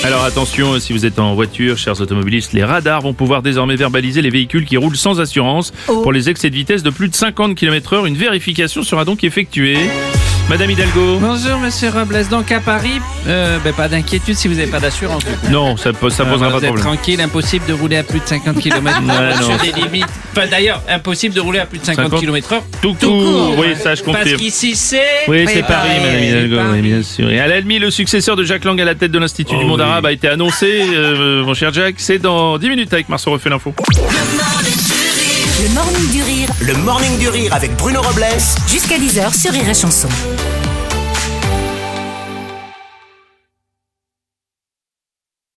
Alors attention, si vous êtes en voiture, chers automobilistes, les radars vont pouvoir désormais verbaliser les véhicules qui roulent sans assurance. Pour les excès de vitesse de plus de 50 km/h, une vérification sera donc effectuée. Madame Hidalgo. Bonjour Monsieur Robles, donc à Paris, pas d'inquiétude si vous n'avez pas d'assurance. Non, ça posera pas de Vous êtes problème. tranquille, impossible de rouler à plus de 50 km/h Ouais, sur non. des limites. Enfin d'ailleurs, impossible de rouler à plus de 50 km/h. Tout court. Oui, ça je Parce confirme. qu'ici c'est... Oui, c'est Paris, Madame Hidalgo, Paris. oui, bien sûr. Et à l'ennemi, le successeur de Jacques Lang à la tête de l'Institut du monde arabe a été annoncé. Mon cher Jack, c'est dans 10 minutes avec Marceau refait l'info. Le morning du rire, Le morning du rire avec Bruno Robles jusqu'à 10h sur Rire et Chanson.